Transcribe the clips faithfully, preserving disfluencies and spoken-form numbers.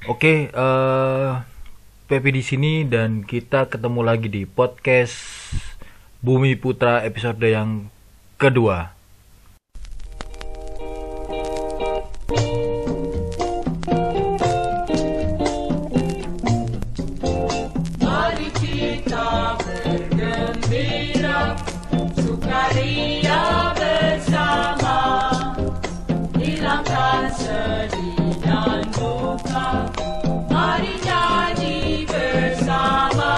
Oke, eh Pepi di sini dan kita ketemu lagi di podcast Bumi Putra episode yang kedua. Mari kita bergembira, sukaria bersama, hilangkan sedih dan duka. Mari nyanyi bersama,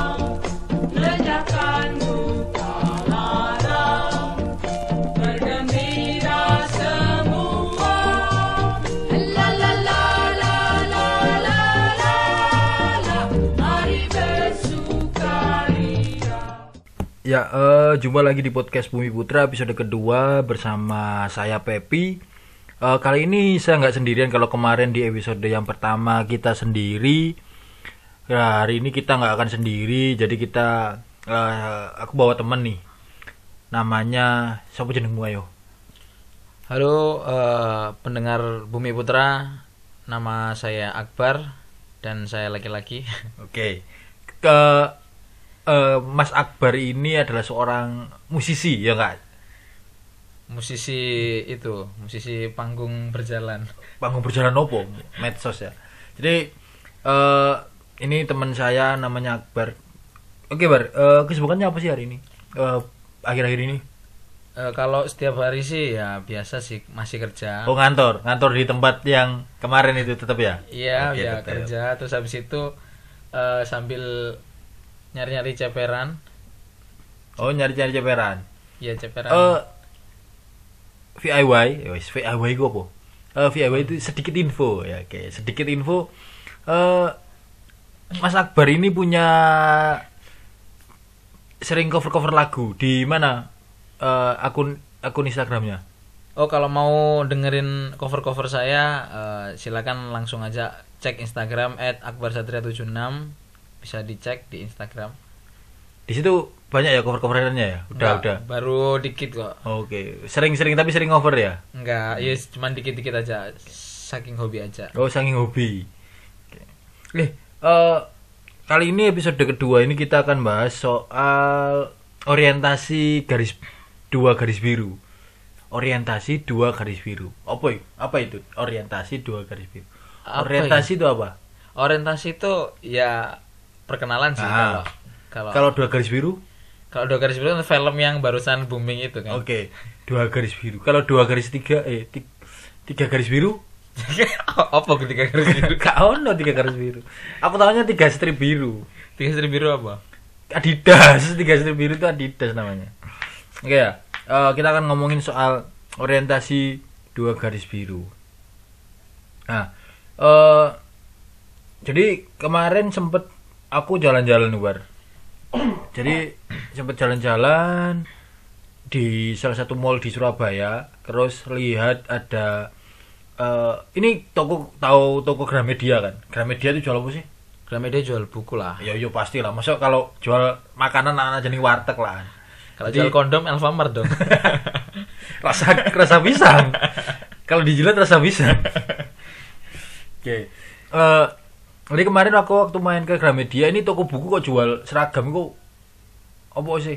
ledakan duka lara, bergembira semua. La la la la la la la la, mari bersukaria. Ya, eh jumpa lagi di podcast Bumi Putra episode kedua bersama saya Pepi. Eh, kali ini saya nggak sendirian. Kalau kemarin di episode yang pertama kita sendiri, nah, hari ini kita nggak akan sendiri. Jadi kita, eh, aku bawa temen nih. Namanya siapa jenengmu ayo? Halo eh, pendengar Bumi Putra, nama saya Akbar dan saya laki-laki. Oke, ke eh, Mas Akbar ini adalah seorang musisi, ya nggak? Musisi itu, musisi panggung berjalan. Panggung berjalan opo? Medsos ya. Jadi eh ini teman saya namanya Akbar. Oke Bar, eh, kesibukannya apa sih hari ini? Eh, akhir-akhir ini? Eh, kalau setiap hari sih ya biasa sih, masih kerja. Oh ngantor, ngantor di tempat yang kemarin itu tetap ya? Iya, Oke, ya tetap. kerja terus habis itu eh, sambil nyari-nyari ceperan. Oh nyari-nyari ceperan. Ya ceperan. Eh V I Y, ya wis, V I Y itu apa? Eh, V I Y itu sedikit info ya, oke. Sedikit info. Eh Mas Akbar ini punya sering cover-cover lagu di mana? Eh, akun akun Instagramnya. Oh, kalau mau dengerin cover-cover saya eh, silakan langsung aja cek Instagram et akbar satria tujuh enam. Bisa dicek di Instagram. Di situ banyak ya cover-coverannya ya. Udah Enggak, udah. baru dikit kok. Oke, sering-sering tapi sering cover ya. Enggak, ya cuman dikit-dikit aja. Saking hobi aja. Oh, saking hobi. Oke. Eh, eh, kali ini episode kedua ini kita akan bahas soal orientasi garis dua garis biru. Orientasi dua garis biru. Apa itu? Apa itu? Orientasi dua garis biru. Apa Orientasi itu apa? Orientasi itu ya perkenalan sih Ah. kalau kalau Kalau dua garis biru? kalau dua garis biru kan film yang barusan booming itu kan. Oke, dua garis biru. Kalau dua garis tiga eh ti- tiga garis biru? Apa tiga garis biru? Gak ono tiga garis biru. Aku tahunya tiga strip biru. Tiga garis biru apa? Adidas, tiga strip biru itu Adidas namanya. Oke ya, eh, kita akan ngomongin soal orientasi dua garis biru. Nah, eh jadi kemarin sempet aku jalan-jalan luar. Jadi sempet jalan-jalan di salah satu mall di Surabaya, terus lihat ada eh ini toko, tahu toko Gramedia kan? Gramedia itu jual apa sih? Gramedia jual buku lah. Ya yo pasti lah. Masa kalau jual makanan anak jenis warteg lah. Kalau Jadi- jual kondom Alfamart dong. rasa rasa pisang. Kalau dijilat rasa pisang. Oke. Eh, jadi kemarin aku waktu main ke Gramedia, ini toko buku kok jual seragam kok. Apa sih?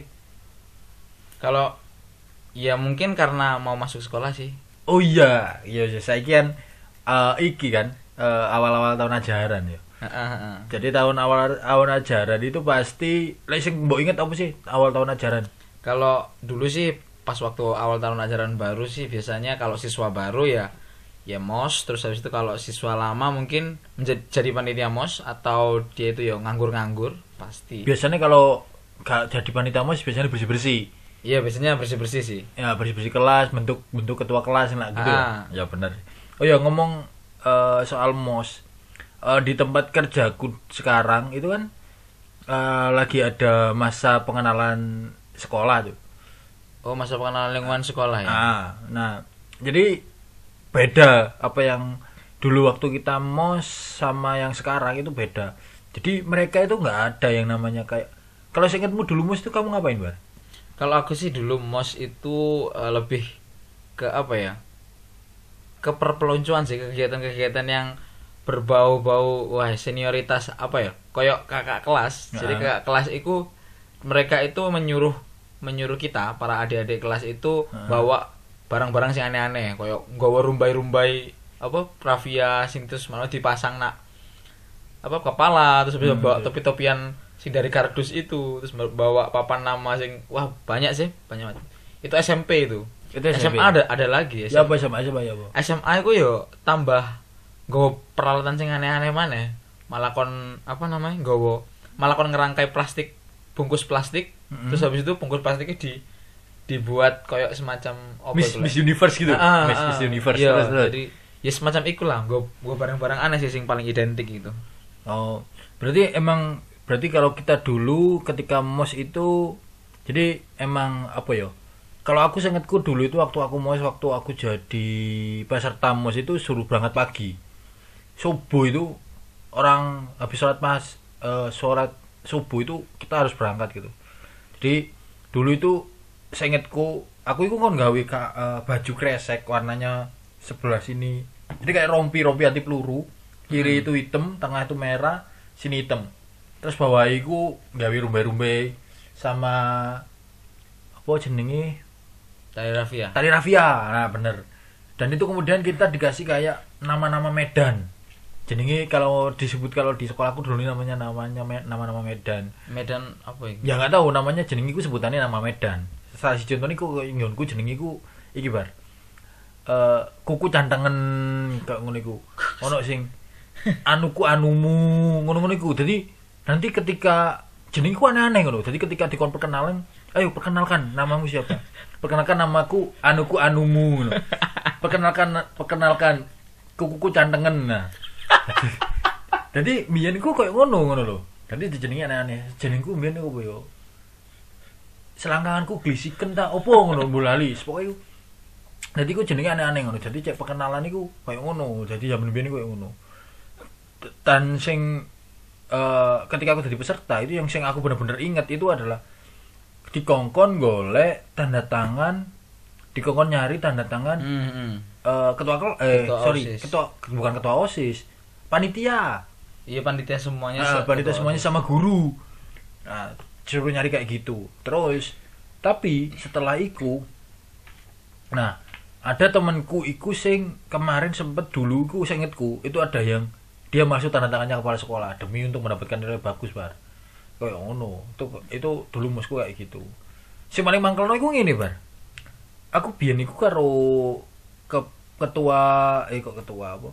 Kalau ya mungkin karena mau masuk sekolah sih. Oh iya, iya iya, saya kan eh, iki kan eh, awal-awal tahun ajaran ya. Heeh, heeh. Jadi tahun awal awal ajaran itu pasti lek sing mbok inget apa sih awal tahun ajaran? Kalau dulu sih pas waktu awal tahun ajaran baru sih biasanya kalau siswa baru ya ya mos, terus habis itu kalau siswa lama mungkin menjadi jadi panitia mos atau dia itu ya nganggur-nganggur pasti. Biasanya kalau gak jadi panitia mos biasanya bersih-bersih. Iya, biasanya bersih-bersih sih. Ya bersih-bersih kelas, bentuk bentuk ketua kelas lah gitu. Ah. Ya benar. Oh ya ngomong eh, soal mos. Eh, di tempat kerjaku sekarang itu kan eh, lagi ada masa pengenalan sekolah tuh. Oh, masa pengenalan lingkungan sekolah ya. Ah, nah, jadi beda apa yang dulu waktu kita mos sama yang sekarang itu beda. Jadi mereka itu nggak ada yang namanya kayak kalau saya ingatmu dulu mos itu kamu ngapain, Bar? Kalau aku sih dulu mos itu eh, lebih ke apa ya? Ke perpeloncoan sih, kegiatan-kegiatan yang berbau-bau wah senioritas apa ya? Koyok kakak kelas. Jadi Heeh. kakak kelas itu mereka itu menyuruh menyuruh kita para adik-adik kelas itu Heeh. bawa barang-barang sing aneh-aneh koyok nggawa rumbai-rumbai apa Pravia sing terus malah dipasang nak apa kepala terus bisa Hmm, bawa iya. topi-topian sing dari kardus itu terus bawa papan nama sing wah banyak sih banyak banget. Itu S M P itu. Itu S M S M P. A ada ada lagi Ya apa sama sama ya apa? S M A itu yo tambah nggawa peralatan sing aneh-aneh maneh. Malah kon apa namanya? Nggawa malah kon ngerangkai plastik bungkus plastik Mm-mm. terus habis itu bungkus plastiknya di dibuat koyok semacam apa Miss itu, Miss Le? Universe gitu. Ah, ah, Miss ah. Miss Universe Iya, terus, terus. jadi ya semacam iku lah nggawa nggawa barang-barang aneh sih sing paling identik gitu. Oh, berarti emang berarti kalau kita dulu ketika mos itu jadi emang apa ya? Kalau aku seingatku dulu itu waktu aku mos waktu aku jadi peserta mos itu suruh berangkat pagi. Subuh itu orang habis sholat pas eh, sholat subuh itu kita harus berangkat gitu. Jadi dulu itu seingatku aku itu kan gawe ka- eh, baju kresek warnanya sebelah sini. Jadi kayak rompi-rompi anti peluru. Kiri itu hitam, tengah itu merah, sini hitam. Terus bawah itu gawe rumbai-rumbai sama apa jenenge Tari rafia. tali rafia. Nah, bener. Dan itu kemudian kita dikasih kayak nama-nama medan. Jenenge kalau disebut kalau di sekolahku dulu namanya namanya me- nama-nama medan. Medan apa ya? Ya nggak tahu namanya jenenge iku sebutannya nama medan. Salah si contohnya iku nggonku jenenge iku iki bar. Eh kuku cantengen kayak ngono iku. Ono sing anuku anumu ngono-ngono iku. Jadi nanti ketika jenenge ku aneh-aneh ngono. Jadi ketika dikon perkenalan, ayo perkenalkan namamu siapa? Perkenalkan namaku anuku anumu ngono. Perkenalkan perkenalkan kukuku cantengen. Nah. Jadi biyen ku koyo ngono ngono lho. Jadi dijenengi aneh-aneh. Jenengku biyen opo yo? Selangkanganku glisiken ta opo ngono mbulali. Pokoke dadi ku jenenge aneh-aneh ngono. Jadi cek perkenalan iku koyo ngono. Jadi zaman biyen koyo ngono. Dan sing eh, ketika aku jadi peserta itu yang sing aku bener-bener inget itu adalah dikongkon golek tanda tangan, dikongkon nyari tanda tangan Hmm, hmm. eh, ketua kel- eh Ketua sorry OSIS. ketua bukan ketua OSIS, panitia. Iya panitia semuanya. Nah, se- panitia ketua- semuanya sama guru. Nah, suruh nyari kayak gitu. Terus tapi setelah iku nah, ada temanku iku sing kemarin sempet dulu iku seingetku itu ada yang dia masuk tanda tangannya kepala sekolah demi untuk mendapatkan nilai bagus, Bar. Kayak ngono. Itu itu dulu mosku kayak gitu. Si paling mangkelno iku ngene, Bar. Aku biyen iku karo ke ketua eh kok ketua apa?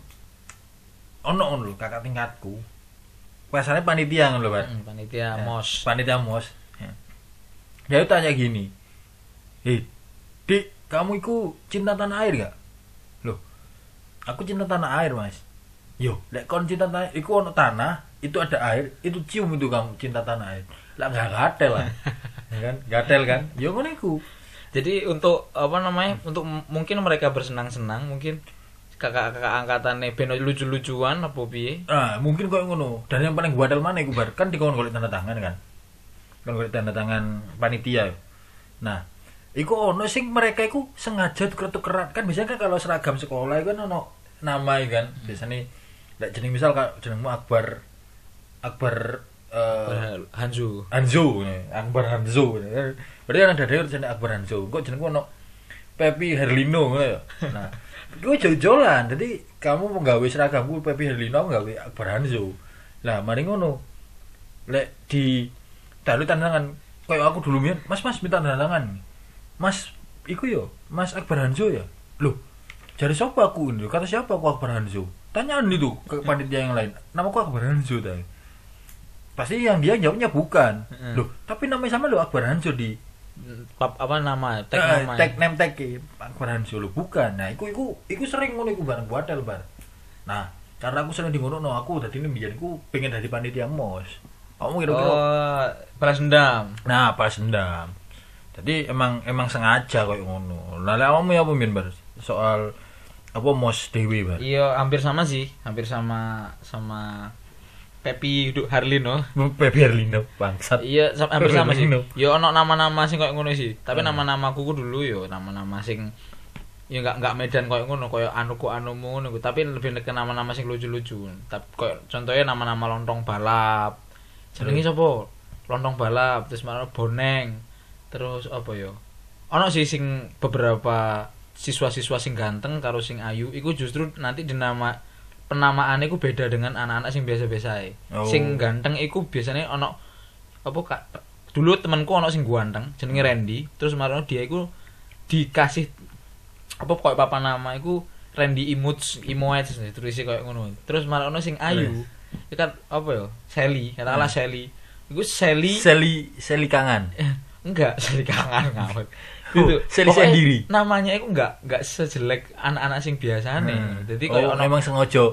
Ono ono lho kakak tingkatku. Biasanya panitia ngono lho, Bar. Hmm, panitia Ya, mos. Panitia mos. Ya. Dia itu tanya gini. "Hei, Dik, kamu iku cinta tanah air gak?" Loh. Aku cinta tanah air, Mas. Yo, lek kon cinta tanah iku ono tanah, itu ada air, itu cium itu kamu cinta tanah air. Lah enggak gatel lah. Ya kan? Gatel kan? Yo ngono iku. Jadi untuk apa namanya? Untuk m- mungkin mereka bersenang-senang, mungkin kakak-kakak angkatannya ben lucu-lucuan apa piye? Nah, mungkin koyo ngono. Dan yang paling gatel mana iku bar kan dikon golek tanda tangan kan. Kon golek tanda tangan panitia. Nah, iku ono sing mereka iku sengaja tuker-tukeran. Kan biasanya kan kalau seragam sekolah iku kan ono nama iku kan. Biasanya lek jeneng misal kalau jenengmu Akbar Akbar eh Hanzu. Hanzo, Akbar Hanzo. Berarti kan ada dhewe jeneng Akbar Hanzo. Kok jenengku ono Pepi Herlino ngono ya. Nah, gue jol-jolan. Jadi kamu mau gawe seragamku Pepi Herlino, aku gawe Akbar Hanzo. Lah, mari ngono. Lek di taruh tanda tangan kayak aku dulu mian, Mas Mas minta tanda tangan. Mas, iku yo, Mas Akbar Hanzo ya. Loh, cari siapa aku ini? Kata siapa aku Akbar Hanzo? Tanyaan itu ke panitia yang lain. Namaku Akbar Hanzo tadi. Pasti yang dia jawabnya bukan. Mm. Loh, tapi namanya sama lo Akbar Hanzo di Pap, apa nama? Tag Eh, nama. tag name tag e, Akbar Hanzo lo bukan. Nah, iku iku iku sering ngono iku bareng buatel bar. Nah, karena aku sering di ngono no, aku dadi ini biyen iku pengen dadi panitia mos. Kamu kira-kira Oh, balas dendam. nah, pas dendam. Jadi emang emang sengaja koyo ngono. Lah lek awakmu ya apa mbiyen bar? Soal apa mos dewe bar? Iya, hampir sama sih, hampir sama sama Pepi Hidup Harlino. Pepi Herlino bangsat. Iya, sam- hampir sama sih. Harlino. Yo ono nama-nama sing koyo ngono sih. Tapi Hmm. nama-nama kuku dulu yo nama-nama sing ya nggak nggak Medan koyo ngono, koyo anuku anumu ngono, tapi lebih ke nama-nama sing lucu-lucu. Tapi koyo contohnya nama-nama lontong balap. Jenenge sapa? Lontong balap, terus malah boneng. Terus apa ya? Ono sih sing beberapa siswa-siswa sing ganteng karo sing ayu iku justru nanti dinama penamaane iku beda dengan anak-anak sing biasa-biasa ae. Oh. Sing ganteng iku biasanya ono apa Kak? Dulu temanku ono sing ganteng jenenge Randy, terus marono dia iku dikasih apa koyo papan nama iku Randy Imuts Imoets ditulis koyo ngono. Terus marono sing ayu iku kan apa ya? Sally, katakanlah Sally. Iku Sally Seli Seli kangen. enggak Sally kangen ngawet. Oh, Sally Pokoknya sendiri. namanya itu enggak enggak sejelek anak-anak sing biasane. Hmm. Jadi oh, kayak ono memang sengaja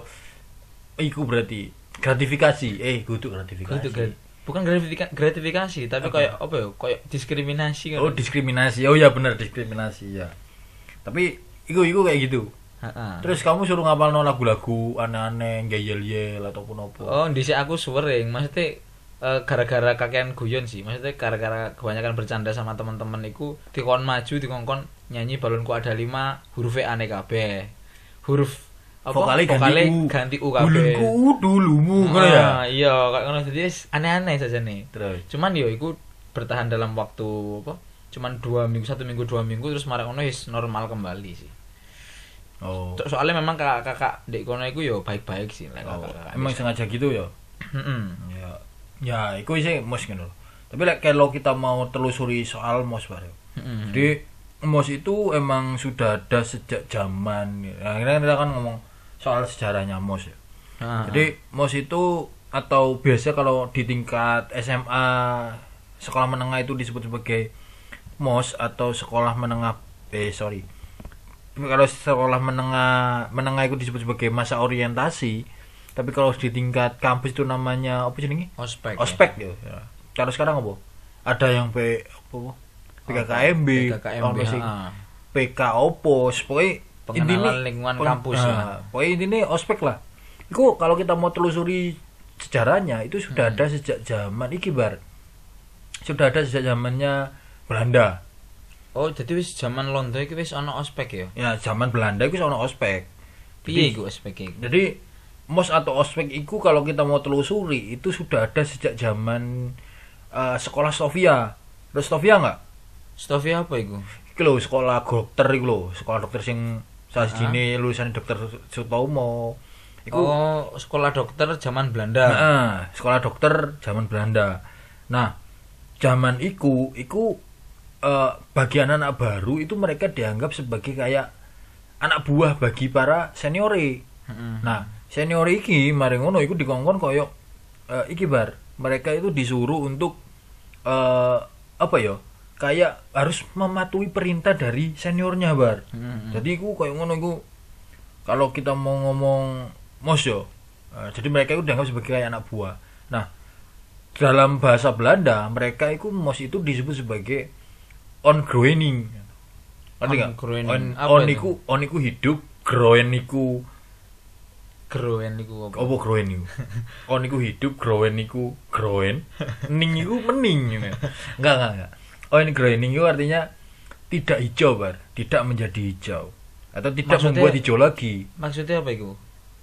iku berarti gratifikasi. Eh, kudu gratifikasi. gitu kan. Bukan gratifikasi, gratifikasi tapi Apa? kayak apa ya? Kayak diskriminasi kan. Oh, diskriminasi. Oh ya benar diskriminasi ya. Tapi iku iku kayak gitu. Heeh. Terus kamu suruh ngapalno lagu-lagu aneh-aneh, ngeyel-yel ataupun apa? Oh, dhisik aku sering, maksudnya eh, gara-gara kakean guyon sih. Maksudnya gara-gara kebanyakan bercanda sama teman-teman iku dikon maju dikongkon nyanyi balonku ada lima huruf aneh kabeh. Huruf apa? Vokale ganti Vokale U. ganti U kabeh. Bulunku dulumu ngono ya. Ah, iya, kayak ngono jadi wis aneh-aneh saja nih. Terus Cuman yo iku bertahan dalam waktu apa? Cuman dua minggu, satu minggu, dua minggu terus marek ngono wis normal kembali sih. oh, So- Soalnya memang kakak-kakak ndek kono iku yo baik-baik sih lek oh kakak-kakak. emang sengaja gitu ya. Heeh. Ya, ya iku sih mos ngono. Tapi lek kalau kita mau telusuri soal mos bare. Heeh. Jadi mos itu emang sudah ada sejak zaman. Nah, akhirnya kita kan ngomong soal sejarahnya mos ya. Ah. Jadi mos itu atau biasa kalau di tingkat S M A sekolah menengah itu disebut sebagai mos atau sekolah menengah eh sorry. Kalau sekolah menengah menengah itu disebut sebagai masa orientasi. Tapi kalau di tingkat kampus itu namanya apa jenenge? ospek. Ospek ya. Ya. Kalau sekarang apa? Ada yang P apa? P K K M B, P K K M B, ono sing ha. P K Opos, pokoknya Pengenalan lingkungan kampus ya. Pokoknya intinya ospek lah. Iku kalau kita mau telusuri sejarahnya itu sudah Hmm. ada sejak zaman iki bar. Sudah ada sejak zamannya Belanda. Oh, jadi wis zaman Londo iki wis ana ospek ya. Ya, zaman Belanda itu ono ospek. Piye Jadi- iku ospek iki? Jadi mos atau ospek itu kalau kita mau telusuri itu sudah ada sejak zaman eh, sekolah Sofia. Terus Sofia enggak? Stovia apa iku? Iki lho sekolah dokter iku lho, sekolah dokter sing sajine lulusan dokter Sutomo. Iku Oh, sekolah dokter zaman Belanda. heeh, sekolah dokter zaman Belanda. Nah, zaman iku iku eh, bagi anak-anak baru itu mereka dianggap sebagai kayak anak buah bagi para seniore. Heeh. Nah, senior iki mari ngono iku dikongkon koyo eh, iki bar. Mereka itu disuruh untuk eh apa ya? Kayak harus mematuhi perintah dari seniornya bar. Heeh. Jadi iku koyo ngono iku kalau kita mau ngomong mos yo. eh, jadi mereka itu dianggap sebagai kayak anak buah. Nah, dalam bahasa Belanda mereka itu mos itu disebut sebagai ongroening. Ngerti nggak? Ongroening. On, Apa on itu? iku on iku hidup, groen iku Groen iku apa? apa groen iku? On iku hidup, groen iku groen, ning iku mening. Gitu. Enggak, enggak, enggak. On groening itu artinya tidak hijau, bar, tidak menjadi hijau atau tidak Maksudnya- membuat hijau lagi. Maksudnya apa iku?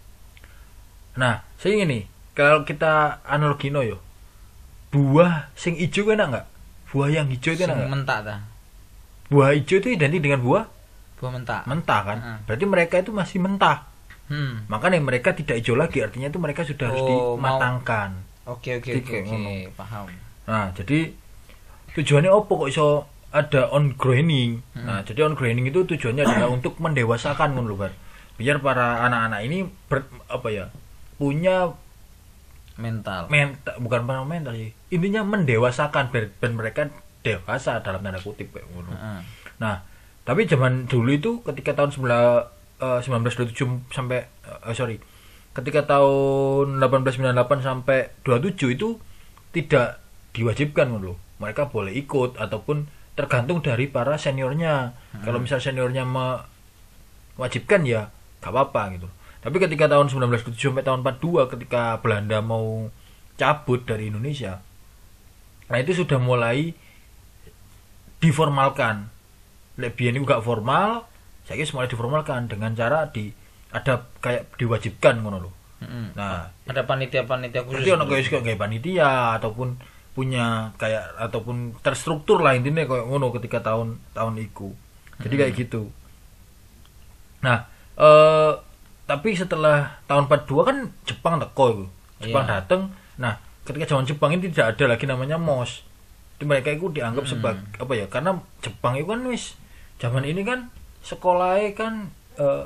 Nah, saya ingin nih, kalau kita analogino yo, buah sing hijau enak nggak? Buah yang hijau itu Sing enak nggak? mentak ta? Buah hijau itu identik dengan buah Buah mentak. mentah kan? Heeh. Berarti mereka itu masih mentah. Hmm. Makanya mereka tidak hijau lagi, artinya itu mereka sudah harus Oh, mau- dimatangkan. Oke oke Jadi oke kayak oke, ngono. paham. Nah, jadi tujuannya apa kok iso ada on graining? Hmm. Nah, jadi on graining itu tujuannya adalah untuk mendewasakan ngono lho, Bar. Biar para anak-anak ini ber, apa ya? Punya Mental. mental, bukan para mental sih. Intinya mendewasakan biar, biar mereka dewasa dalam tanda kutip kayak ngono. Heeh. Nah, tapi zaman dulu itu ketika tahun sembilan belas dua puluh tujuh sampai eh, sorry, ketika tahun delapan belas sembilan puluh delapan sampai dua puluh tujuh itu tidak diwajibkan loh. Mereka boleh ikut ataupun tergantung dari para seniornya. Kalau misal seniornya mewajibkan ya gak apa-apa gitu. Tapi ketika tahun sembilan belas dua puluh tujuh sampai tahun empat puluh dua ketika Belanda mau cabut dari Indonesia, nah itu sudah mulai diformalkan. Lek biyen iku gak formal, saiki wis mulai diformalkan dengan cara di ada kayak diwajibkan ngono lho. Mm-mm. Nah, Ada panitia-panitia khusus. jadi ono kayak kayak panitia ataupun punya kayak ataupun terstruktur lah intinya kayak ngono ketika tahun tahun iku. Jadi kayak gitu. Nah, eh tapi setelah tahun empat puluh dua kan Jepang teko iku. Jepang Iya. dateng. Nah, ketika zaman Jepang ini tidak ada lagi namanya M O S. Jadi mereka itu dianggap Hmm. sebagai apa ya? Karena Jepang itu kan wis zaman ini kan sekolahnya kan eh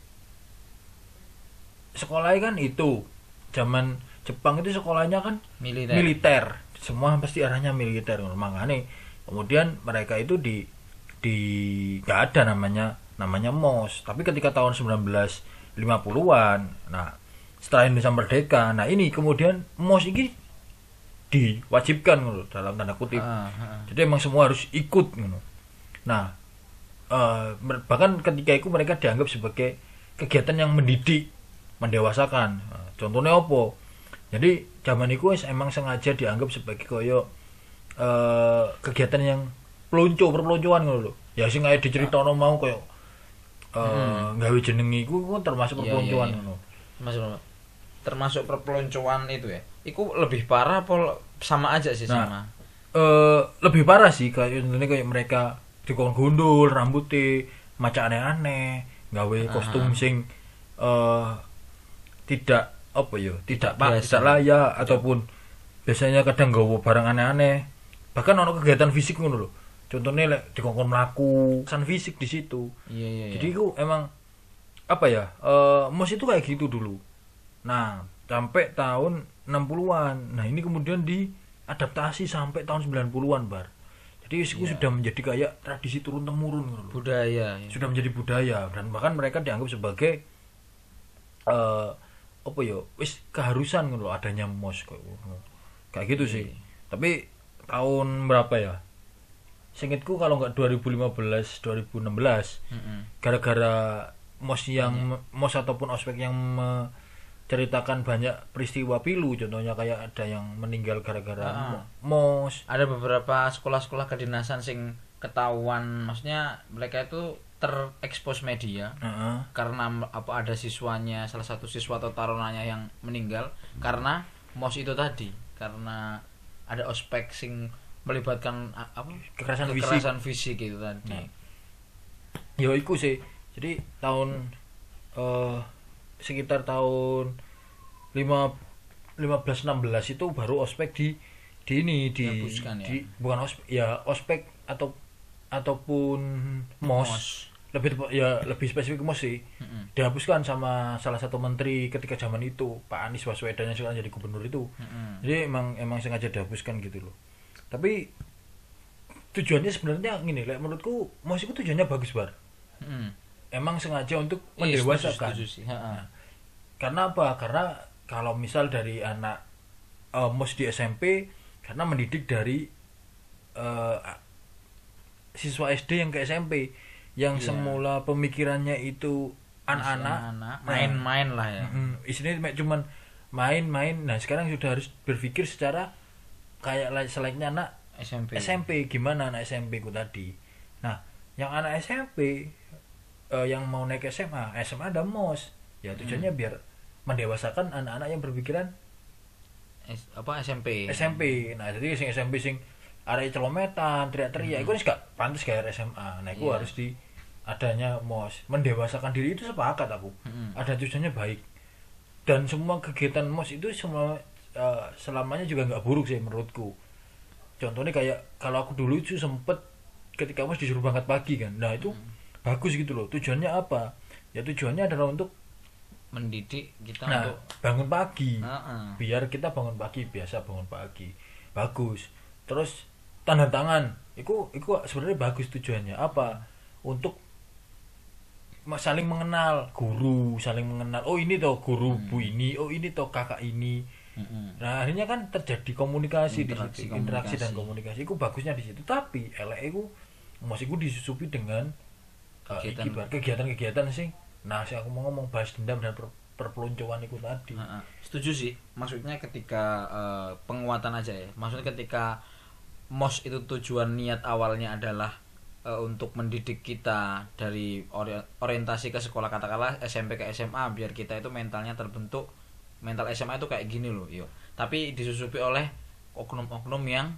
sekolahnya kan itu zaman Jepang itu sekolahnya kan Militer. militer. Semua pasti arahnya militer. Makanya kemudian mereka itu di di nggak ada namanya namanya M O S. Tapi ketika tahun sembilan belas lima puluhan, nah setelah Indonesia merdeka, nah ini kemudian M O S ini diwajibkan gitu, dalam tanda kutip. Ah, ah. Jadi emang semua harus ikut gitu. Nah, eh, mer- bahkan ketika itu mereka dianggap sebagai kegiatan yang mendidik, mendewasakan. Nah, contohnya apa? Jadi zaman itu wis emang sengaja dianggap sebagai koyo eh, kegiatan yang pelunco, perpeloncoan ngono lho. Ya sing ae diceritono mau koyo eh gawe jeneng iku ku termasuk Iya, perpeloncoan iya, iya. ngono. Termasuk termasuk perpeloncoan itu ya. Iku lebih parah apa sama aja sih Nah, sama. eh lebih parah sih kayak contohnya kayak mereka dikon gundul rambutnya macam aneh-aneh gawe kostum sing eh tidak apa ya tidak pak Biasa. tidak layak ataupun biasanya kadang gawe barang aneh-aneh bahkan ono kegiatan fisik ngono lho contohnya lek dikongkon mlaku kesan fisik di situ Iya iya. jadi itu emang apa ya eh mos itu kayak gitu dulu nah sampai tahun enam puluhan nah ini kemudian diadaptasi sampai tahun sembilan puluhan bar jadi itu Iya. sudah menjadi kayak tradisi turun temurun gitu loh. budaya ya. Sudah menjadi budaya dan bahkan mereka dianggap sebagai eh apa ya wis keharusan gitu loh adanya mos kayak ngono. Kayak gitu sih Iya. tapi tahun berapa ya seingetku kalau nggak dua ribu lima belas dua ribu enam belas Mm-mm. gara-gara mos yang Iya. mos ataupun ospek yang menceritakan banyak peristiwa pilu contohnya kayak ada yang meninggal gara-gara Ah. mo- mos Ada beberapa sekolah-sekolah kedinasan sing ketahuan maksudnya mereka itu terekspos media Heeh. karena m- apa ada siswanya salah satu siswa atau tarunanya yang meninggal karena mos itu tadi karena ada ospek sing melibatkan a- apa Kekerasan fisik. kekerasan fisik itu tadi. Nah. Ya iku sih. Jadi tahun eh sekitar tahun lima lima belas enam belas itu baru ospek di di ini di, Dihapuskan, ya? di bukan ospek ya ospek atau ataupun mos, Mos. lebih tepa- ya lebih spesifik mos sih Mm-mm. dihapuskan sama salah satu menteri ketika zaman itu Pak Anies Baswedan yang sekarang jadi gubernur itu Mm-mm. jadi emang emang sengaja dihapuskan gitu loh tapi tujuannya sebenarnya gini like, menurutku mos itu tujuannya bagus bar Mm-mm. emang sengaja untuk Iya, mendewasakan setuju, setuju sih. Ha-ha. karena apa karena kalau misal dari anak eh, mos di S M P karena mendidik dari eh, siswa S D yang ke S M P yang Iya. semula pemikirannya itu anak-anak Anak-anak, nah, main-main lah ya. mm, istilahnya cuma- cuman main-main nah sekarang sudah harus berpikir secara kayak like- selayaknya anak S M P. S M P gimana anak S M P ku tadi nah yang anak S M P eh, yang mau naik S M A S M A ada mos ya tujuannya Hmm. biar mendewasakan anak-anak yang berpikiran S- apa S M P. S M P nah jadi sing S M P sing arek celometan teriak-teriak itu gak pantas kayak S M A nah itu Iya. harus di adanya mos mendewasakan diri itu sepakat aku Mm-mm. ada tujuannya baik dan semua kegiatan mos itu semua eh, selamanya juga nggak buruk sih menurutku contohnya kayak kalau aku dulu itu sempet ketika mos disuruh berangkat pagi kan nah itu bagus gitu loh tujuannya apa ya tujuannya adalah untuk Mendidik kita nah untuk bangun pagi Heeh. biar kita bangun pagi biasa bangun pagi bagus terus tanda tangan itu itu sebenarnya bagus tujuannya apa untuk ma- saling mengenal guru saling mengenal oh ini toh guru bu ini oh ini toh kakak ini Mm-mm. nah akhirnya kan terjadi komunikasi Interaksi, di situ interaksi dan komunikasi. komunikasi itu bagusnya di situ tapi elek itu masih itu disusupi dengan uh, Kegiatan. iki, Bar, kegiatan-kegiatan sih nah sih aku mau ngomong bahas dendam dan per, perpeloncoan itu tadi Ha-ha. Setuju sih. Maksudnya ketika eh, penguatan aja ya. Maksudnya ketika mos itu tujuan niat awalnya adalah eh, untuk mendidik kita dari ori- orientasi ke sekolah, katakanlah S M P ke S M A, biar kita itu mentalnya terbentuk. Mental S M A itu kayak gini loh, yo. Tapi disusupi oleh oknum-oknum yang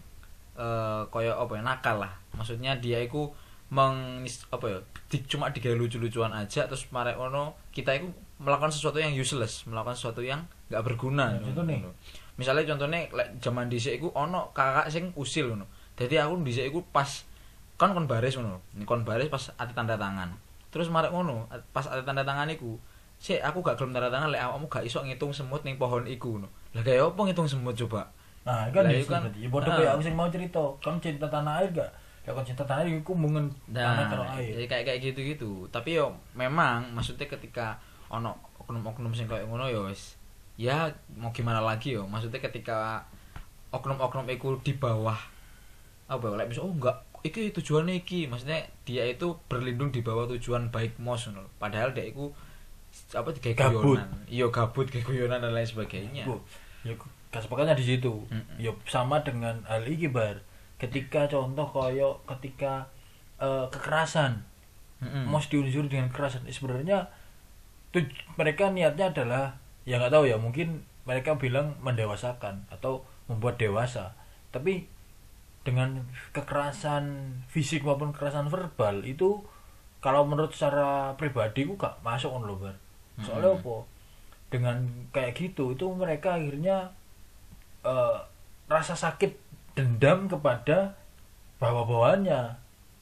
eh koyo apa ya, nakal lah. Maksudnya dia itu meng apa ya, di, cuma digawe lucu-lucuan aja, terus marek ono kita itu melakukan sesuatu yang useless, melakukan sesuatu yang nggak berguna. Nah, contoh nih. Misalnya contohnya like, zaman dhisik iku ono kakak sing usil ngono. Jadi aku dhisik iku pas kon kon baris ngono. Kon baris pas ati tanda tangan. Terus marek ngono, pas ati tanda tangan iku, sik aku gak gelem tanda tangan lek awakmu gak iso ngitung semut ning pohon iku ngono. Lah kaya opo ngitung semut coba? Nah, kan Lah, ya iku kan- kan ya bodoh ah. kayak aku sing mau cerita. Kamu cinta tanah air gak? Ya kan cinta tanah air iku mungen tanah karo Nah, air. jadi kayak kayak gitu-gitu. Tapi yo memang maksudnya ketika ono oknum-oknum sing kayak ngono yo wis ya mau gimana lagi yo. Maksudnya ketika oknum-oknum iku di bawah apa ya, like, misal oh enggak iki tujuannya iki, maksudnya dia itu berlindung di bawah tujuan baik M O S ngono. Padahal dia iku apa kayak Gabut. guyonan. Iya gabut kayak guyonan dan lain sebagainya. Bu, ya kesepakatannya di situ. Mm-mm. Ya sama dengan hal iki bar. Ketika contoh koyo ketika eh, kekerasan, Mm-mm. M O S diunsur dengan kekerasan. Eh, sebenarnya tuj- mereka niatnya adalah ya nggak tahu ya, mungkin mereka bilang mendewasakan atau membuat dewasa. Tapi dengan kekerasan fisik maupun kekerasan verbal itu kalau menurut secara pribadi ku gak masuk on bar. Soalnya Mm-mm. apa? Dengan kayak gitu itu mereka akhirnya eh, rasa sakit dendam kepada bawa-bawaannya.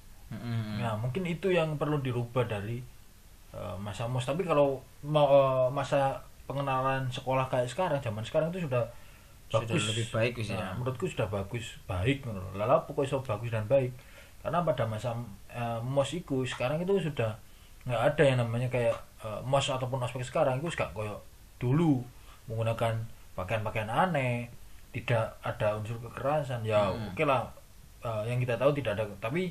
Mm-mm. Nah, mungkin itu yang perlu dirubah dari eh, masa M O S. Tapi kalau mau eh, masa pengenalan sekolah kayak sekarang, zaman sekarang itu sudah Sudah bagus, lebih baik wis ya. Nah, menurutku sudah bagus, baik menurut. Lalu pokoknya so bagus dan baik. Karena pada masa eh, M O S itu sekarang itu sudah nggak ada yang namanya kayak eh, M O S ataupun ospek sekarang itu gak koyo dulu menggunakan pakaian-pakaian aneh, tidak ada unsur kekerasan. Ya Hmm. oke lah, eh, yang kita tahu tidak ada, tapi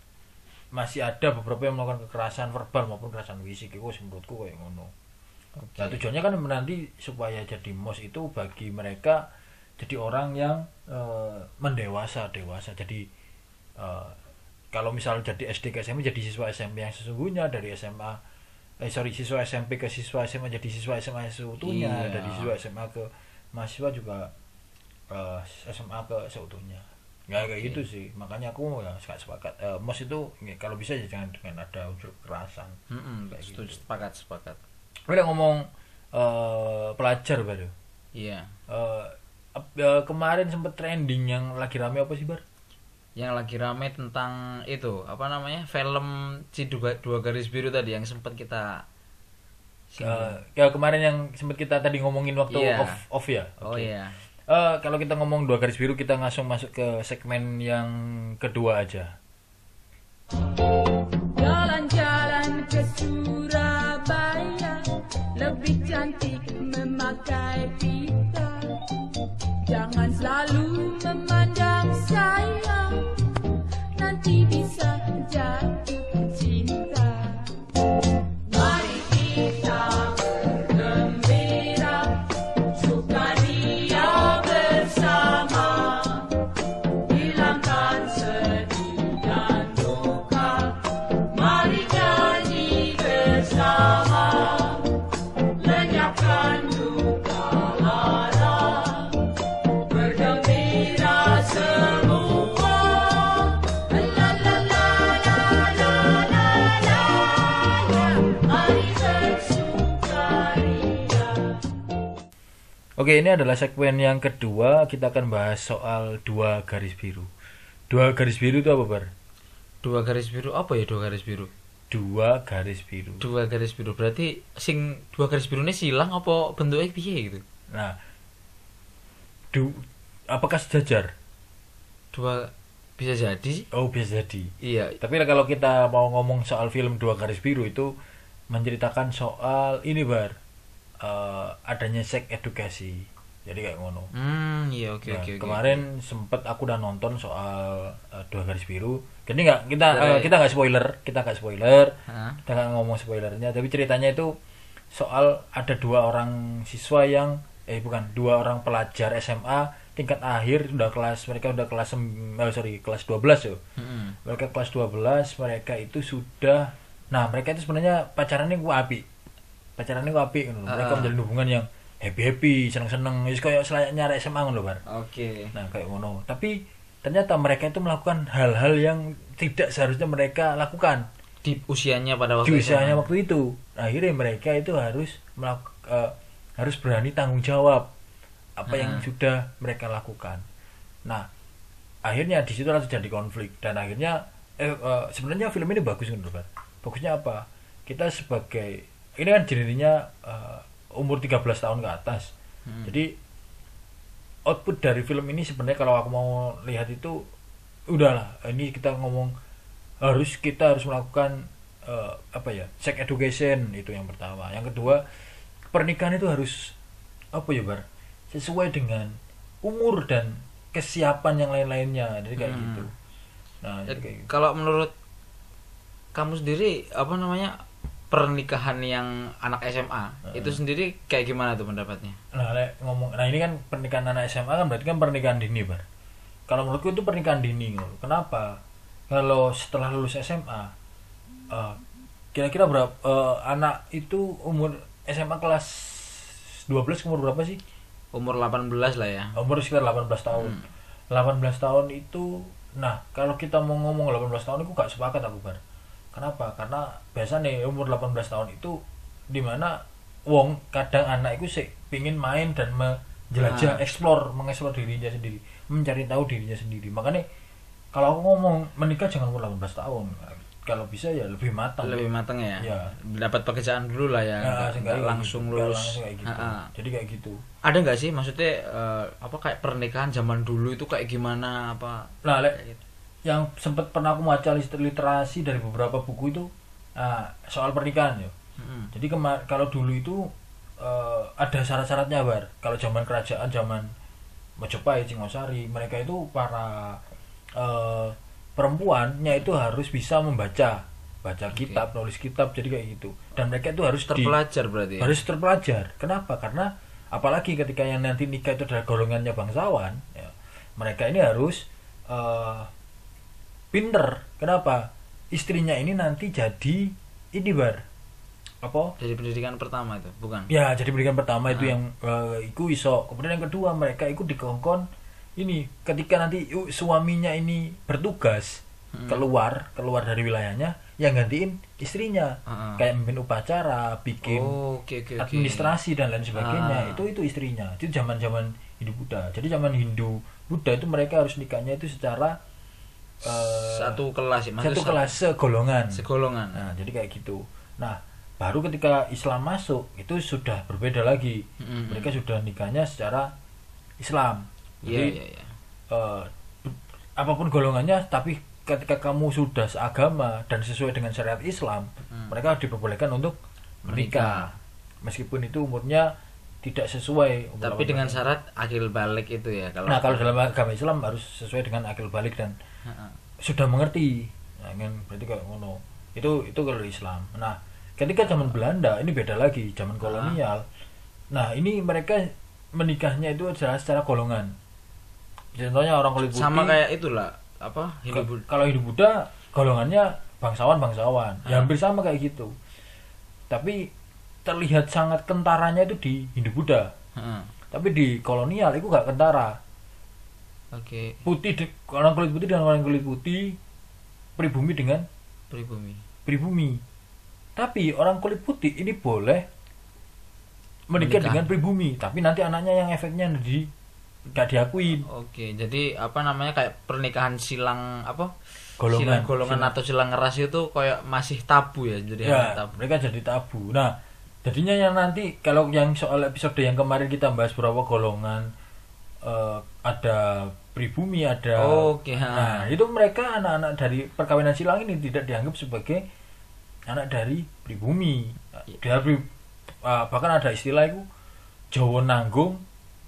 masih ada beberapa yang melakukan kekerasan verbal maupun kekerasan fisik. Itu sih menurutku kayak ngono. Oke. Nah, tujuannya kan nanti supaya jadi M O S itu bagi mereka jadi orang yang eh, mendewasa, dewasa. Jadi eh, kalau misal jadi S D ke S M P jadi siswa S M P yang sesungguhnya, dari S M A eh sorry siswa S M P ke siswa S M A jadi siswa S M A yang seutuhnya, Iya. dari siswa S M A ke mahasiswa juga eh, S M A ke seutuhnya. Ya kayak Oke. gitu sih. Makanya aku ya sangat sepakat. Eh, M O S itu ya, kalau bisa ya jangan dengan ada unsur kekerasan. Mm-mm, Kayak setuju, gitu. sepakat sepakat. Udah ngomong eh, pelajar baru. Iya. Eh, ap- eh, kemarin sempet trending yang lagi rame apa sih bar? Yang lagi rame tentang itu apa namanya, film si dua, dua garis biru tadi yang sempat kita Eh, ya kemarin yang sempet kita tadi ngomongin waktu Iya. off off ya. oh Oke. iya. Eh, kalau kita ngomong dua garis biru kita langsung masuk ke segmen yang kedua aja. Jalan-jalan ke Surabaya, lebih cantik memakai pita. Jangan selalu memandang saya, nanti bisa jatuh cinta. Mari kita bergembira, sukaria bersama, hilangkan sedih dan duka. Mari nyanyi bersama, lenyapkan duka lara, bergembira semua. La la la la la la la la. Mari bersukaria. Oke, ini adalah segmen yang kedua. Kita akan bahas soal dua garis biru. Dua garis biru itu apa bar? Dua garis biru apa ya, dua garis biru? Dua garis biru. Dua garis biru berarti sing dua garis biru ini silang apa bentuknya piye gitu? Nah, du, apakah sejajar? Dua bisa jadi sih. Oh, bisa jadi. Iya. Tapi kalau kita mau ngomong soal film Dua Garis Biru itu menceritakan soal ini bar, eh, adanya sex edukasi. Jadi kayak ngono. Hmm, iya oke Nah, oke oke. kemarin sempet aku udah nonton soal eh, Dua Garis Biru. Jadi nggak kita eh, Boleh. kita nggak spoiler, kita nggak spoiler, Hah? kita nggak ngomong spoilernya. Tapi ceritanya itu soal ada dua orang siswa yang eh bukan dua orang pelajar S M A tingkat akhir udah kelas mereka udah kelas sem- oh, sorry kelas dua belas yo. Mm-mm. Mereka kelas dua belas mereka itu sudah nah mereka itu sebenarnya pacarannya ku api. Pacarannya ku api ngono. Mereka Ah. menjalin hubungan yang happy-happy, seneng-seneng, wis koyo selayaknya arek S M A ngono, Bar. Oke. Nah, kayak ngono. Tapi ternyata mereka itu melakukan hal-hal yang tidak seharusnya mereka lakukan Di usianya pada waktu di itu. usianya waktu itu. Akhirnya mereka itu harus melak- eh, harus berani tanggung jawab apa yang Hmm. sudah mereka lakukan. Nah, akhirnya di situ terjadi konflik dan akhirnya eh, eh, sebenarnya film ini bagus kan, Bang. Bagusnya apa? Kita sebagai ini kan genrenya eh, umur tiga belas tahun ke atas. Hmm. Jadi output dari film ini sebenarnya kalau aku mau lihat itu udahlah ini kita ngomong harus kita harus melakukan eh, apa ya sex education itu yang pertama, yang kedua pernikahan itu harus apa ya Bar sesuai dengan umur dan kesiapan yang lain-lainnya jadi kayak Hmm. gitu. Nah Ya, jadi kayak gitu. kalau menurut kamu sendiri apa namanya pernikahan yang anak S M A Heeh. itu sendiri kayak gimana tuh pendapatnya? Nah, lek ngomong, nah ini kan pernikahan anak S M A kan berarti kan pernikahan dini, Bar. Kalau menurutku itu pernikahan dini. Ngono. Kenapa? Kalau setelah lulus S M A, eh, kira-kira berapa eh, anak itu umur S M A kelas dua belas umur berapa sih? Umur delapan belas lah ya. Umur sekitar delapan belas tahun. Hmm. delapan belas tahun itu, nah kalau kita mau ngomong delapan belas tahun itu gak sepakat aku, Bar. Kenapa? Karena biasanya umur delapan belas tahun itu dimana wong kadang anak itu sih pingin main dan menjelajah, Nah. explore, mengeksplor dirinya sendiri, mencari tahu dirinya sendiri. Makanya kalau aku ngomong menikah jangan umur delapan belas tahun. Kalau bisa ya lebih matang. Lebih matang ya. Ya. Dapat pekerjaan dulu lah ya. Nah, nggak- sehingga nggak kayak langsung gitu. Nggak lulus. langsung kayak gitu. Ha-ha. Jadi kayak gitu. Ada nggak sih maksudnya eh, apa kayak pernikahan zaman dulu itu kayak gimana apa? Nah, lek Kayak gitu. yang sempat pernah aku baca liter- literasi dari beberapa buku itu nah, soal pernikahan ya. Mm-mm. Jadi kemar kalau dulu itu eh, ada syarat-syaratnya, Bar. Kalau zaman kerajaan zaman Majapahit, Singosari, mereka itu para eh, perempuannya itu harus bisa membaca, baca Oke. kitab, nulis kitab, jadi kayak gitu. Dan mereka itu harus di- Terpelajar berarti. ya? harus terpelajar. Kenapa? Karena apalagi ketika yang nanti nikah itu adalah golongannya bangsawan, ya, mereka ini harus eh, pinter. Kenapa? Istrinya ini nanti jadi ini, Bar. Apa? Jadi pendidikan pertama itu, bukan? Ya, jadi pendidikan pertama itu Ah. yang eh, iku iso. Kemudian yang kedua mereka ikut dikongkon ini ketika nanti uh, suaminya ini bertugas Hmm. keluar keluar dari wilayahnya yang gantiin istrinya Ah, ah. kayak memimpin upacara, bikin Oh, oke oke oke. administrasi dan lain sebagainya. Ah. Itu itu istrinya. Itu zaman-zaman Hindu Buddha. Jadi zaman Hindu Buddha itu mereka harus nikahnya itu secara eh, Satu kelas ya, satu maksudnya kelas segolongan. segolongan. Nah, jadi kayak gitu. Nah, baru ketika Islam masuk itu sudah berbeda lagi. Mm-mm. Mereka sudah nikahnya secara Islam. Iya Jadi iya iya. eh, apapun golongannya, tapi ketika kamu sudah seagama dan sesuai dengan syariat Islam, Hmm. mereka diperbolehkan untuk menikah. Meskipun itu umurnya tidak sesuai. umur Tapi delapan dengan belas. syarat akil balik itu ya kalau. Nah, kalau dalam agama Islam harus sesuai dengan akil balik dan Ha-ha. sudah mengerti. Nah, kan berarti kayak ngono. Itu itu kalau Islam. Nah, ketika zaman Belanda ini beda lagi, zaman kolonial. Nah, ini mereka menikahnya itu adalah secara golongan. Contohnya orang kulit putih. Sama kayak itulah apa Hindu Ke- Buddha. kalau Hindu Buddha golongannya bangsawan-bangsawan. Ya Ah. hampir sama kayak gitu. Tapi terlihat sangat kentaranya itu di Hindu Buddha. Ha-ha. Tapi di kolonial itu gak kentara. Oke, Putih de- orang kulit putih dengan orang kulit putih, pribumi dengan pribumi. pribumi. Tapi orang kulit putih ini boleh menikah Menikah. dengan pribumi, tapi nanti anaknya yang efeknya di gak diakuin. Oke, jadi apa namanya kayak pernikahan silang apa? Golongan. Silang golongan Silang. atau silang ras itu kayak masih tabu ya, jadi Ya, hal tabu. mereka jadi tabu. Nah, jadinya yang nanti kalau yang soal episode yang kemarin kita bahas beberapa golongan eh, ada pribumi, ada Oke, ha. Nah, itu mereka anak-anak dari perkawinan silang ini tidak dianggap sebagai anak dari pribumi. Dia pri- ah, bahkan ada istilah itu Jawa nanggung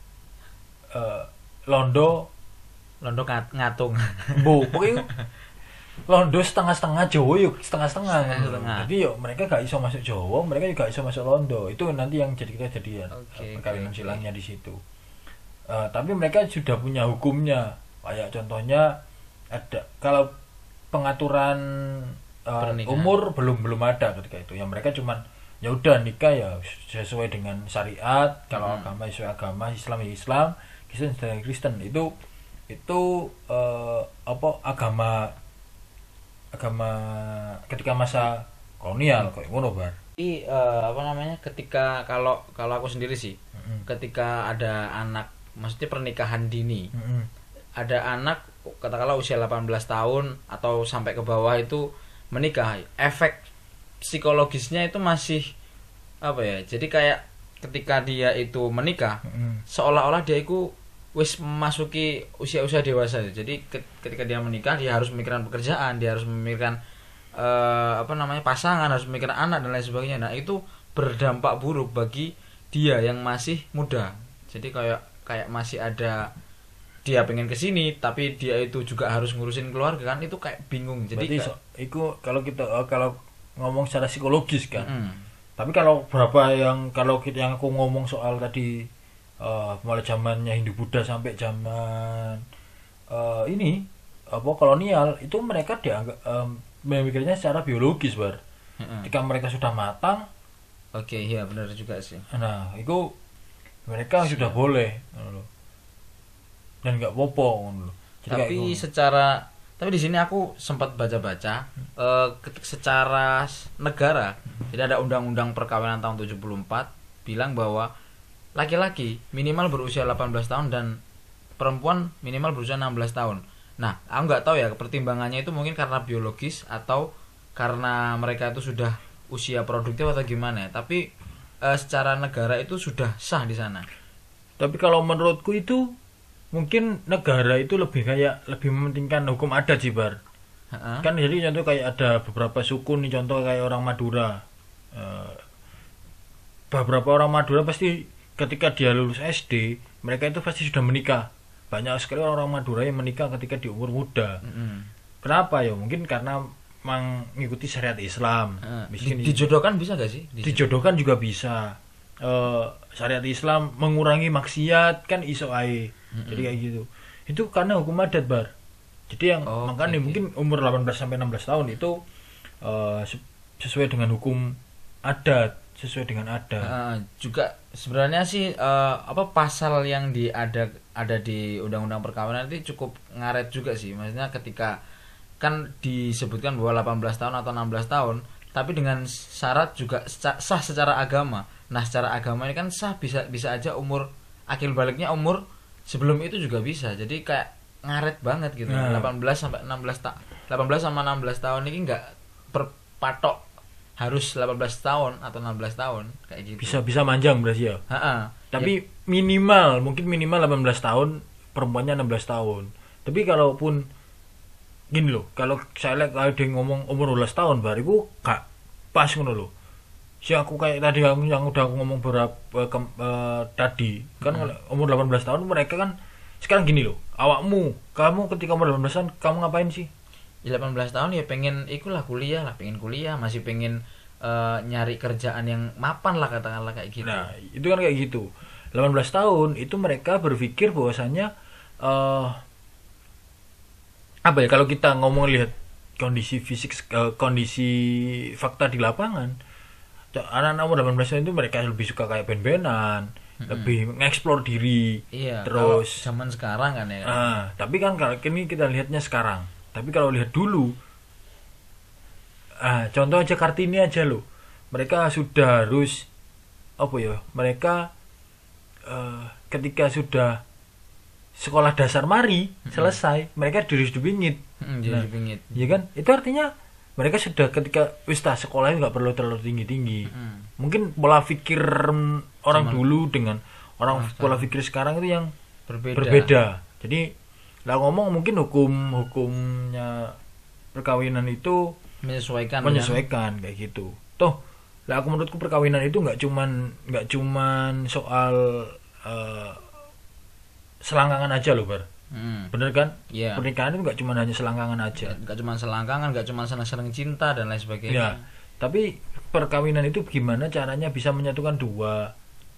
eh, londo Londo ngat- ngatung. bo pokoknya londo setengah-setengah Jawa yuk setengah-setengah. Setengah-setengah. Jadi yuk mereka gak iso masuk Jawa, mereka juga iso masuk londo. Itu nanti yang jadi kita jadian Oke, perkawinan oke, oke. silangnya di situ. Eh, tapi mereka sudah punya hukumnya. Kayak contohnya ada kalau pengaturan eh, Pernikahan. umur belum belum ada ketika itu. Yang mereka cuman ya udah nikah ya sesuai dengan syariat. Kalau Hmm. agama sesuai agama, Islam ya Islam, Kristen sesuai Kristen. Itu itu eh, apa agama agama ketika masa kolonial kayak ngono bar. Jadi eh, apa namanya ketika kalau kalau aku sendiri sih Mm-mm. ketika ada anak maksudnya pernikahan dini Mm-mm. ada anak katakanlah usia delapan belas tahun atau sampai ke bawah itu menikah efek psikologisnya itu masih apa ya jadi kayak ketika dia itu menikah Mm-mm. seolah-olah dia itu wis memasuki usia-usia dewasa jadi ke- ketika dia menikah dia harus memikirkan pekerjaan dia harus memikirkan eh, apa namanya pasangan harus memikirkan anak dan lain sebagainya nah itu berdampak buruk bagi dia yang masih muda jadi kayak kayak masih ada dia pengen kesini tapi dia itu juga harus ngurusin keluarga kan itu kayak bingung jadi Berarti kayak- so, itu kalau kita eh, kalau ngomong secara psikologis kan. Mm-mm. Tapi kalau berapa yang kalau kita yang aku ngomong soal tadi eh, mulai zamannya Hindu Buddha sampai zaman eh, ini apa kolonial itu mereka dianggap eh, memikirnya secara biologis bar. Mm-mm. Ketika mereka sudah matang, Oke iya benar juga sih nah itu mereka sudah boleh, ngono loh. Dan nggak popo, ngono loh. Jadi kayak tapi ngono. secara tapi di sini aku sempat baca-baca eh, ketik- secara s- negara jadi ada undang-undang perkawinan tahun tujuh puluh empat bilang bahwa laki-laki minimal berusia delapan belas tahun dan perempuan minimal berusia enam belas tahun. Nah, aku nggak tahu ya pertimbangannya itu mungkin karena biologis atau karena mereka itu sudah usia produktif atau gimana ya. Tapi eh, secara negara itu sudah sah di sana. Tapi kalau menurutku itu mungkin negara itu lebih kayak lebih mementingkan hukum adat sih bar. Heeh. Kan jadi contoh kayak ada beberapa suku nih contoh kayak orang Madura. Eh, beberapa orang Madura pasti ketika dia lulus S D mereka itu pasti sudah menikah. Banyak sekali orang-orang Madura yang menikah ketika di umur muda. Mm-mm. Kenapa ya? Mungkin karena mengikuti syariat Islam. Heeh. Miskin Di- dijodohkan bisa gak sih? Di- dijodohkan juga bisa. Eh, syariat Islam mengurangi maksiat kan iso ae. Jadi kayak gitu. Itu karena hukum adat bar. Jadi yang Oh, makanya oke, mungkin umur delapan belas sampai enam belas tahun itu eh, se- sesuai dengan hukum adat, sesuai dengan adat. Heeh, juga sebenarnya sih eh, apa pasal yang di ada ada di undang-undang perkawinan itu cukup ngaret juga sih. Maksudnya ketika kan disebutkan bahwa delapan belas tahun atau enam belas tahun, tapi dengan syarat juga seca- sah secara agama. Nah, secara agama ini kan sah bisa bisa aja umur akil baliknya umur sebelum itu juga bisa. Jadi kayak ngaret banget gitu. Nah. delapan belas sampai enam belas tahun. delapan belas sama enam belas tahun ini nggak berpatok harus delapan belas tahun atau enam belas tahun kayak gitu. Bisa bisa manjang berarti ya. Ha-ha. Tapi minimal, mungkin minimal delapan belas tahun, perempuannya enam belas tahun. Tapi kalaupun gini loh, kalau saya lihat kalau dia ngomong umur dua belas tahun baru gak pas ngono loh. Si aku kayak tadi yang, yang udah aku ngomong beberapa ke- eh, tadi kan Hmm. kalau umur delapan belas tahun mereka kan sekarang gini loh. Awakmu, kamu ketika umur delapan belas tahun kamu ngapain sih? Ya, delapan belas tahun ya pengen ikulah kuliah lah, pengen kuliah, masih pengen eh, nyari kerjaan yang mapan lah katakanlah kayak gitu. Nah, itu kan kayak gitu. delapan belas tahun itu mereka berpikir bahwasannya eh apa ya kalau kita ngomong lihat kondisi fisik eh, kondisi fakta di lapangan anak-anak umur delapan belas tahun itu mereka lebih suka kayak band-bandan, lebih mengeksplor diri. Iya, terus kalau zaman sekarang kan ya. ah, tapi kan kalau ini kita lihatnya sekarang. Tapi kalau lihat dulu ah, contoh aja Kartini aja loh. Mereka sudah harus apa ya? Mereka eh, ketika sudah sekolah dasar mari selesai, mereka dirus bingit. Hmm, jadi Nah, pingit. ya kan? Itu artinya mereka sudah ketika wis tah sekolahnya nggak perlu terlalu tinggi-tinggi. Hmm. Mungkin pola pikir mm, orang Zaman- dulu dengan orang Orang pola pikir sekarang itu yang Berbeda. berbeda. Jadi lah ngomong mungkin hukum hukumnya perkawinan itu Menyesuaikan. menyesuaikan kayak gitu. Toh lah aku menurutku perkawinan itu nggak cuman nggak cuman soal eh, selangkangan aja loh bar. Hmm. Bener kan? Iya. Pernikahan itu nggak cuma hanya selangkangan aja. Gak cuma selangkangan, gak cuma senang-senang cinta dan lain sebagainya. Ya, tapi perkawinan itu gimana caranya bisa menyatukan dua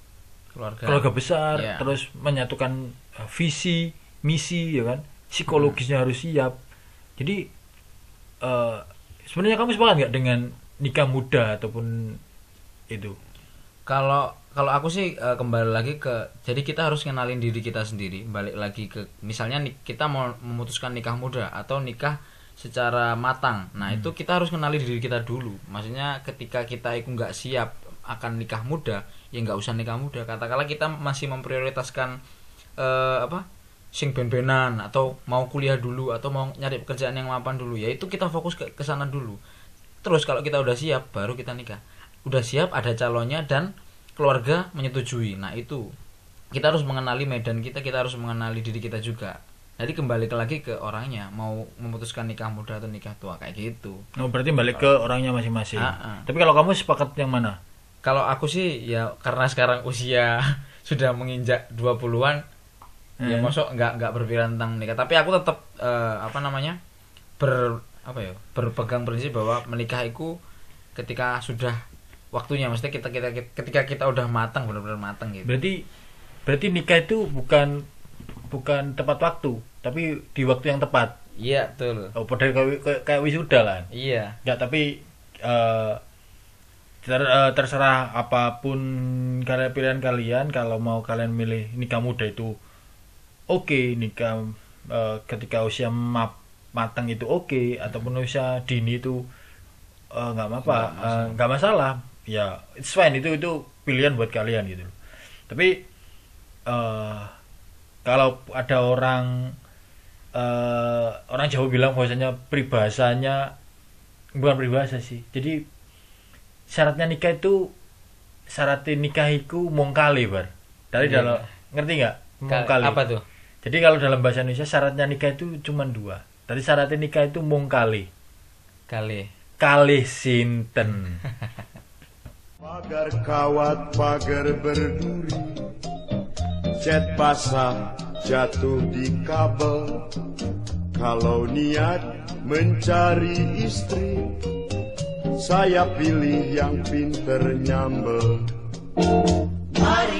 keluarga. keluarga besar, Iya. terus menyatukan uh, visi, misi, ya kan, psikologisnya harus siap. Jadi uh, sebenarnya kamu sepakat nggak dengan nikah muda ataupun itu? Kalau kalau aku sih eh, kembali lagi ke, jadi kita harus kenalin diri kita sendiri, balik lagi ke misalnya nih, kita mau memutuskan nikah muda atau nikah secara matang. Nah, itu kita harus kenali diri kita dulu. Maksudnya ketika kita itu nggak siap akan nikah muda, ya nggak usah nikah muda. Katakanlah kita masih memprioritaskan eh, apa? Sing ben-benan atau mau kuliah dulu atau mau nyari pekerjaan yang mapan dulu, ya itu kita fokus ke ke sana dulu. Terus kalau kita udah siap baru kita nikah. Udah siap, ada calonnya dan keluarga menyetujui. Nah, itu kita harus mengenali medan kita, kita harus mengenali diri kita juga. Jadi kembali ke lagi ke orangnya, mau memutuskan nikah muda atau nikah tua kayak gitu. Oh, berarti balik ke orangnya masing-masing. Ah, ah. Tapi kalau kamu sepakat yang mana? Kalau aku sih ya karena sekarang usia sudah menginjak dua puluhan, ya Hmm. masuk nggak nggak berpikiran tentang nikah. Tapi aku tetap eh, apa namanya? ber apa ya? berpegang prinsip bahwa menikah itu ketika sudah waktunya, maksudnya kita kita ketika kita udah matang, benar-benar matang gitu. Berarti berarti nikah itu bukan bukan tepat waktu, tapi di waktu yang tepat. Iya, betul. Oh, padahal kayak, kayak, kayak wisuda lah. Iya. Enggak, tapi eh, ter- eh, terserah apapun kalian pilihan kalian. Kalau mau kalian milih nikah muda itu oke, nikah eh, ketika usia ma- matang itu oke, ataupun usia dini itu eh, nggak apa Nggak eh, nggak masalah. Ya, it's fine, itu itu pilihan buat kalian gitu. Tapi eh kalau ada orang eh orang Jawa bilang bahwasanya peribahasanya, bukan peribahasa sih. Jadi syaratnya nikah itu syaratnya nikah itu mung kali, Bar. Dari Iya. dalam, ngerti nggak? Mung Ka- kali. apa tuh? Jadi kalau dalam bahasa Indonesia syaratnya nikah itu cuma dua. Dari syaratnya nikah itu mung kali. Kali. Kali sinten. Pagar kawat, pagar berduri, cat basah jatuh di kabel. Kalau niat mencari istri, saya pilih yang pinter nyambel. Mari